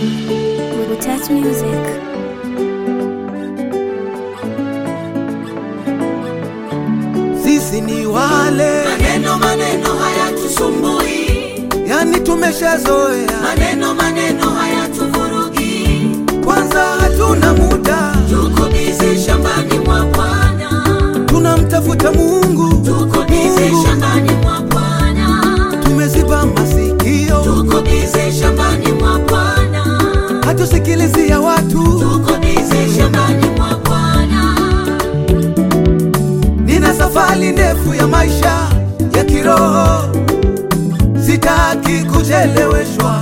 Touch music. Sisi ni wale maneno hayatusumbui, yani tumeshazoea maneno hayatuvurugi. Kwanza hatuna muda, tuko busy shambani mwa Bwana, tunamtafuta Mungu, tuko busy shambani mwa Bwana, tumeziba masikio, tuko busy shambani mwa Bwana, hatusikilizi ya watu, tuko busy shambani mwa Bwana. Nina safari ndefu ya maisha ya kiroho, sitaki kucheleweshwa.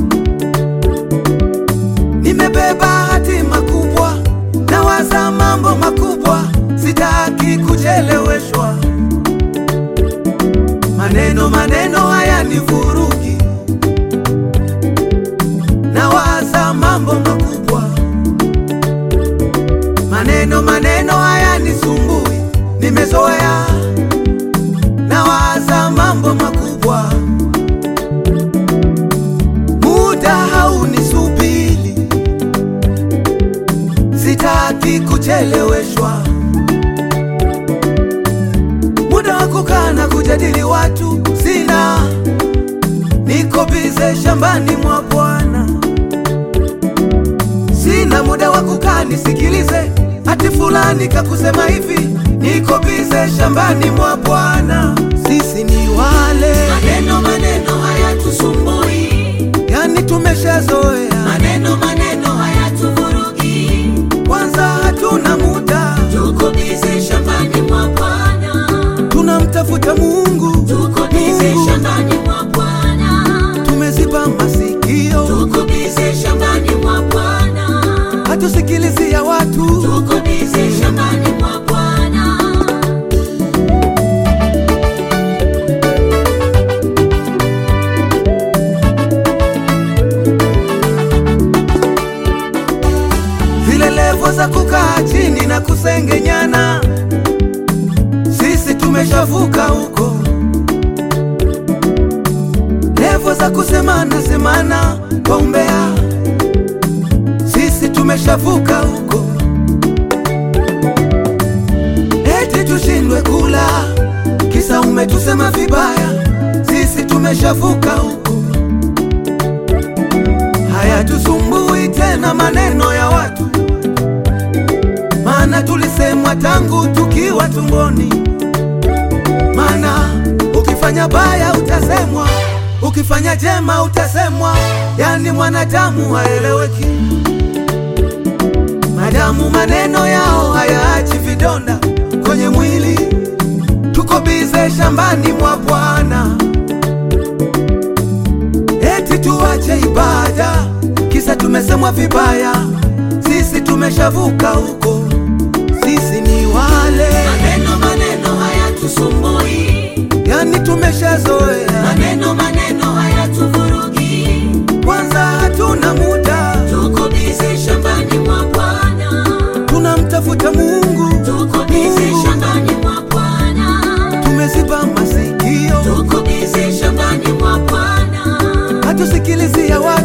Nimebeba hatima kubwa, nawaza mambo makubwa, sitaki kucheleweshwa. Maneno haya ni vurugi, nawaza mambo makubwa. Maneno haya ni sumbui, nimezoea, nawaza mambo makubwa. Muda haunisubiri, sitaki kucheleweshwa. Muda wa kukaa na kujadili watu sina, niko bize shambani mwa Bwana. Sina muda wa kukaa nisikilize ati fulani kakusema hivi, niko bize shambani mwa Bwana. Sisi ni wale maneno hayatusumbui, yani tumeshazoea maneno hayatuvurugi. Kwanza hatuna muda, tuko busy shambani mwa Bwana, tunamtafuta Mungu, tuko busy shambani mwa Bwana, tumeziba masikio, tuko busy shambani mwa Bwana, hatusikilizi ya watu, tuko busy shambani mwa Bwana. zile levo za kukaa chini na kusengenyana, sisi tumeshavuka huko. Levo za kusemana kwa umbea, sisi tumeshavuka huko. Eti tushindwe kula kisa umetusema vibaya, sisi tumeshavuka huko. Hayatusumbui tena maneno ya watu, maana tulisemwa tangu tukiwa tumboni. Maana ukifanya baya utasemwa, ukifanya jema utasemwa, yani mwanadamu haeleweki. Madamu maneno yao hayaachi vidonda kwenye mwili, tuko bize shambani mwa Bwana. Eti tuache ibada kisa tumesemwa vibaya, sisi tumeshavuka huko. Sisi ni wale maneno hayatusumbui, yani tumeshazoea maneno hayatuvurugi. Kwanza hatuna muda, tuko busy shambani mwa Bwana, tunamtafuta Mungu, tuko busy shambani mwa Bwana, tumeziba masikio, tuko busy shambani mwa Bwana, hatusikilizi ya watu.